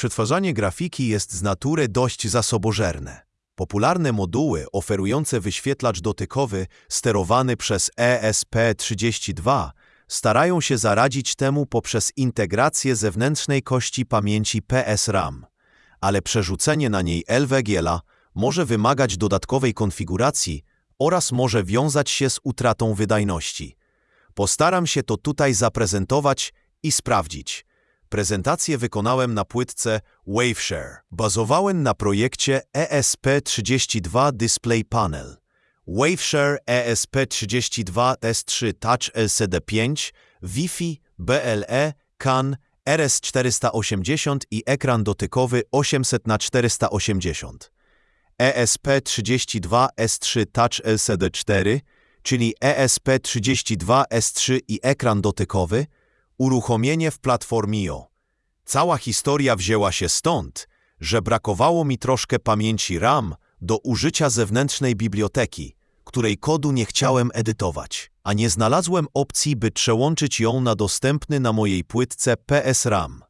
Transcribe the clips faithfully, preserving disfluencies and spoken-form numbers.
Przetwarzanie grafiki jest z natury dość zasobożerne. Popularne moduły oferujące wyświetlacz dotykowy sterowany przez E S P trzydzieści dwa starają się zaradzić temu poprzez integrację zewnętrznej kości pamięci P S RAM, ale przerzucenie na niej L W G L-a może wymagać dodatkowej konfiguracji oraz może wiązać się z utratą wydajności. Postaram się to tutaj zaprezentować i sprawdzić. Prezentację wykonałem na płytce Waveshare. Bazowałem na projekcie E S P trzydzieści dwa Display Panel. Waveshare E S P trzydzieści dwa S trzy Touch L C D pięć, Wi-Fi, B L E, C A N, R S czterysta osiemdziesiąt i ekran dotykowy osiemset na czterysta osiemdziesiąt. E S P trzydzieści dwa S trzy Touch L C D cztery, czyli E S P trzydzieści dwa S trzy i ekran dotykowy, uruchomienie w Platformio. Cała historia wzięła się stąd, że brakowało mi troszkę pamięci RAM do użycia zewnętrznej biblioteki, której kodu nie chciałem edytować, a nie znalazłem opcji, by przełączyć ją na dostępny na mojej płytce P S RAM.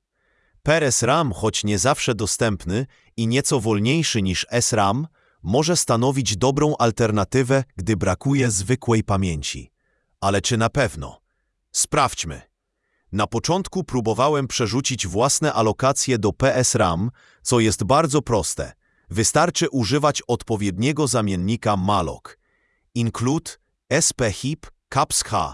P S RAM, choć nie zawsze dostępny i nieco wolniejszy niż S RAM, może stanowić dobrą alternatywę, gdy brakuje zwykłej pamięci. Ale czy na pewno? Sprawdźmy. Na początku próbowałem przerzucić własne alokacje do P S RAM, co jest bardzo proste. Wystarczy używać odpowiedniego zamiennika malloc. Include sphip caps h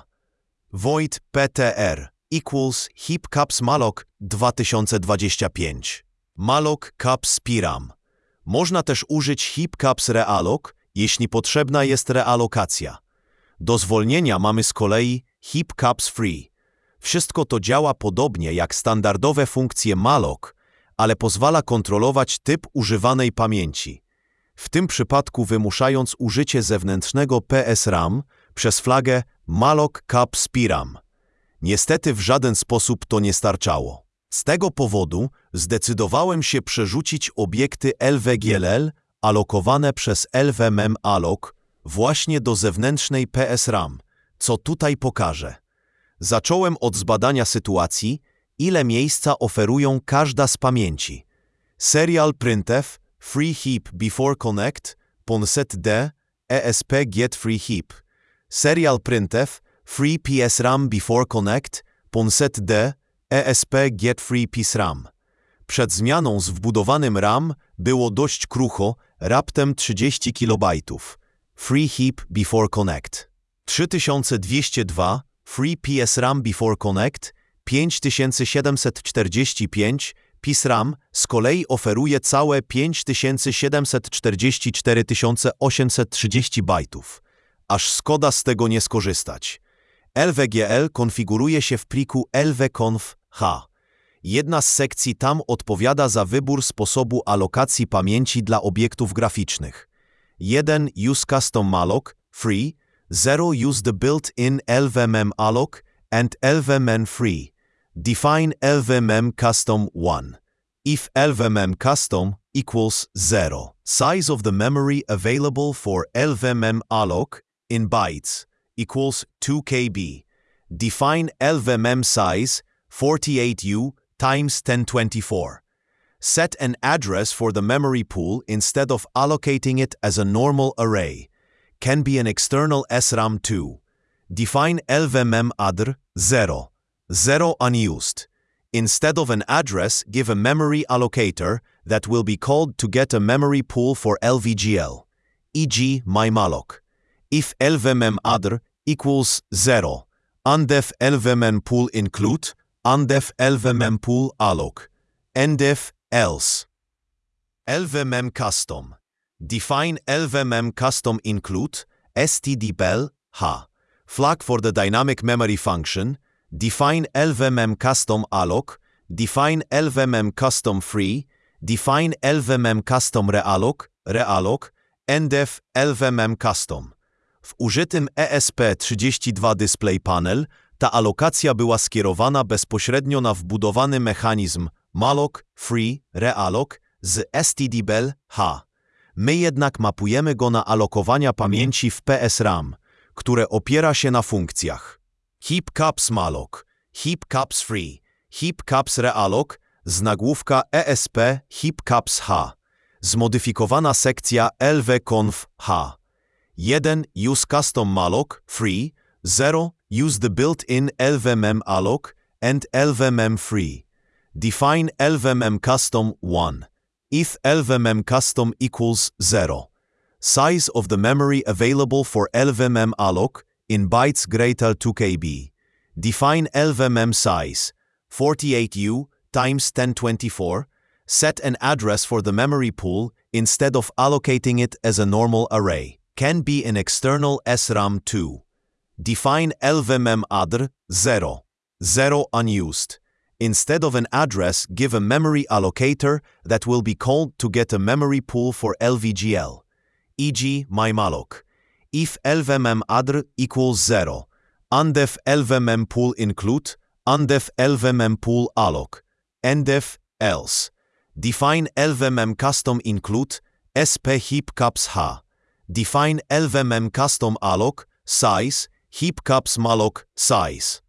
void ptr equals heap caps malloc dwa tysiące dwadzieścia pięć. Malloc caps piram. Można też użyć heap caps realloc, jeśli potrzebna jest realokacja. Do zwolnienia mamy z kolei heap caps free. Wszystko to działa podobnie jak standardowe funkcje malloc, ale pozwala kontrolować typ używanej pamięci. W tym przypadku wymuszając użycie zewnętrznego P S RAM przez flagę malloc caps piram. Niestety w żaden sposób to nie starczało. Z tego powodu zdecydowałem się przerzucić obiekty L W G L alokowane przez L W M M alloc właśnie do zewnętrznej P S RAM, co tutaj pokażę. Zacząłem od zbadania sytuacji, ile miejsca oferują każda z pamięci. Serial printf free heap before connect ponset d E S P get free heap. Serial printf free P S RAM before connect ponset d E S P get free P S RAM. Przed zmianą z wbudowanym RAM było dość krucho, raptem trzydzieści kilobajtów. Free heap before connect. trzy tysiące dwieście dwa Free P S RAM before connect, pięć tysięcy siedemset czterdzieści pięć, P S RAM z kolei oferuje całe pięć tysięcy siedemset czterdzieści cztery tysiące osiemset trzydzieści bajtów. Aż szkoda z tego nie skorzystać. L W G L konfiguruje się w pliku L W conf H. Jedna z sekcji tam odpowiada za wybór sposobu alokacji pamięci dla obiektów graficznych. jeden Use custom malloc, free, zero Use the built-in L W M M alloc and L W M M free. Define L W M M custom one. If L W M M custom equals zero. Size of the memory available for L W M M alloc in bytes equals two K B. Define L W M M size forty-eight U times ten twenty-four. Set an address for the memory pool instead of allocating it as a normal array. Can be an external S RAM two. Define L W M M addr zero. zero unused. Instead of an address, give a memory allocator that will be called to get a memory pool for L V G L, for example mymalloc. If L W M M addr equals zero, undef L W M M pool include, undef L W M M pool alloc, ndef else. L W M M custom. Define L W M M custom include stdbel h. Flag for the dynamic memory function. Define L W M M custom alloc. Define L W M M custom free. Define L W M M custom realloc, realloc, ndef L W M M custom. W użytym E S P trzydzieści dwa Display Panel ta alokacja była skierowana bezpośrednio na wbudowany mechanizm malloc free realloc z stdbel h. My jednak mapujemy go na alokowania pamięci w P S RAM, które opiera się na funkcjach heap caps malloc, heap caps free, heap caps realloc z nagłówka E S P heap caps H. Zmodyfikowana sekcja lv-conf H. jeden. Use custom malloc free. zero. Use the built-in lvmem alloc and lvmem free. Define lvmem custom one. If lvmem custom equals zero. Size of the memory available for lvmem alloc in bytes greater two kilobytes. Define lvmem size forty-eight U times ten twenty-four. Set an address for the memory pool instead of allocating it as a normal array. Can be an external S RAM two. Define lvmem addr zero. zero unused. Instead of an address, give a memory allocator that will be called to get a memory pool for L V G L, for example mymalloc. If lvmem addr equals zero, undef lvmem pool include, undef lvmem pool alloc, ndef else. Define lvmem custom include sp heap caps h. Define lvmem custom alloc size heap caps malloc size.